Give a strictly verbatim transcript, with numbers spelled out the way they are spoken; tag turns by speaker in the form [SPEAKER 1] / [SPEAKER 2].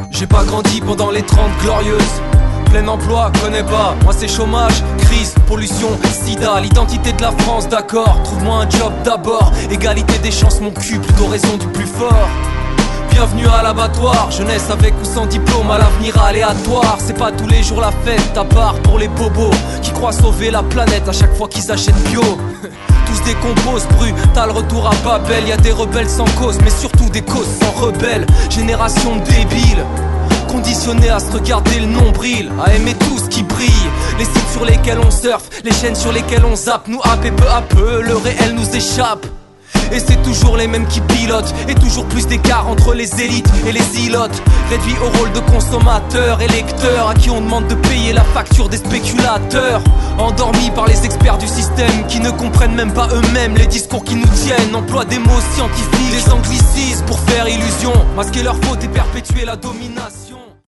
[SPEAKER 1] J'ai pas grandi pendant les trente glorieuses. Plein emploi, connais pas, moi c'est chômage, crise, pollution, sida, l'identité de la France, d'accord. Trouve-moi un job d'abord, égalité des chances, mon cul, plutôt raison du plus fort. Bienvenue à l'abattoir, jeunesse avec ou sans diplôme, à l'avenir aléatoire. C'est pas tous les jours la fête, à part pour les bobos qui croient sauver la planète à chaque fois qu'ils achètent bio. Tous décomposent, brutal retour à Babel. Y'a des rebelles sans cause, mais surtout des causes sans rebelles. Génération débile, conditionnés à se regarder le nombril, à aimer tout ce qui brille. Les sites sur lesquels on surfe, les chaînes sur lesquelles on zappe, nous happe et peu à peu, le réel nous échappe. Et c'est toujours les mêmes qui pilotent, et toujours plus d'écart entre les élites et les ilotes. Réduits au rôle de consommateurs et lecteurs, à qui on demande de payer la facture des spéculateurs. Endormis par les experts du système, qui ne comprennent même pas eux-mêmes les discours qui nous tiennent. Emploi des mots scientifiques, des anglicismes pour faire illusion, masquer leur faute et perpétuer la domination.